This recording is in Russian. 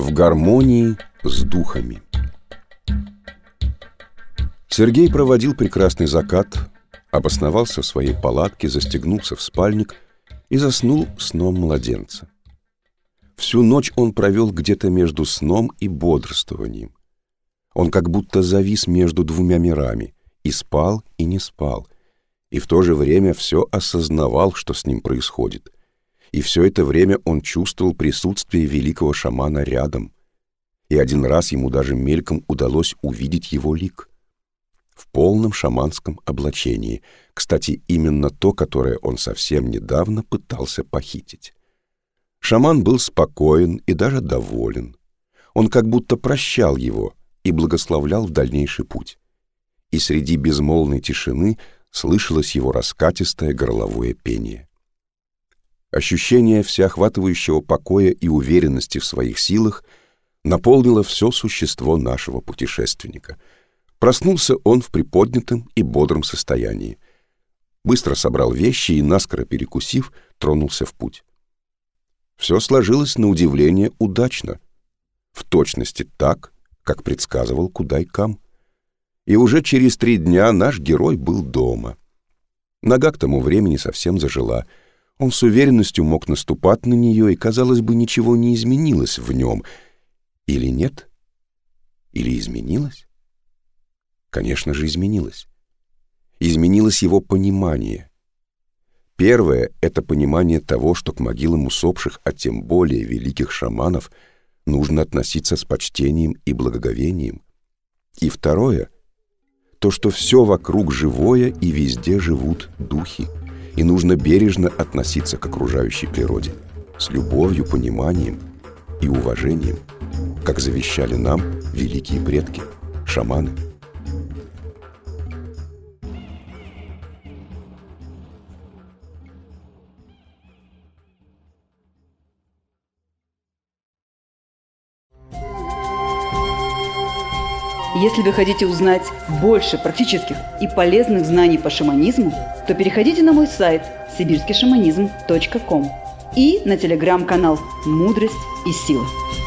В гармонии с духами. Сергей проводил прекрасный закат, обосновался в своей палатке, застегнулся в спальник и заснул сном младенца. Всю ночь он провел где-то между сном и бодрствованием. Он как будто завис между двумя мирами, и спал, и не спал, и в то же время все осознавал, что с ним происходит. И все это время он чувствовал присутствие великого шамана рядом. И один раз ему даже мельком удалось увидеть его лик. В полном шаманском облачении. Кстати, именно то, которое он совсем недавно пытался похитить. Шаман был спокоен и даже доволен. Он как будто прощал его и благословлял в дальнейший путь. И среди безмолвной тишины слышалось его раскатистое горловое пение. Ощущение всеохватывающего покоя и уверенности в своих силах наполнило все существо нашего путешественника. Проснулся он в приподнятом и бодром состоянии. Быстро собрал вещи и, наскоро перекусив, тронулся в путь. Все сложилось на удивление удачно, в точности так, как предсказывал Кудай-Кам. И уже через 3 дня наш герой был дома. Нога к тому времени совсем зажила. Он с уверенностью мог наступать на нее, и, казалось бы, ничего не изменилось в нем. Или нет? Или изменилось? Конечно же, изменилось. Изменилось его понимание. Первое — это понимание того, что к могилам усопших, а тем более великих шаманов, нужно относиться с почтением и благоговением. И второе — то, что все вокруг живое и везде живут духи, и нужно бережно относиться к окружающей природе, с любовью, пониманием и уважением, как завещали нам великие предки, шаманы. Если вы хотите узнать больше практических и полезных знаний по шаманизму, то переходите на мой сайт sibirskishamanism.com и на телеграм-канал «Мудрость и сила».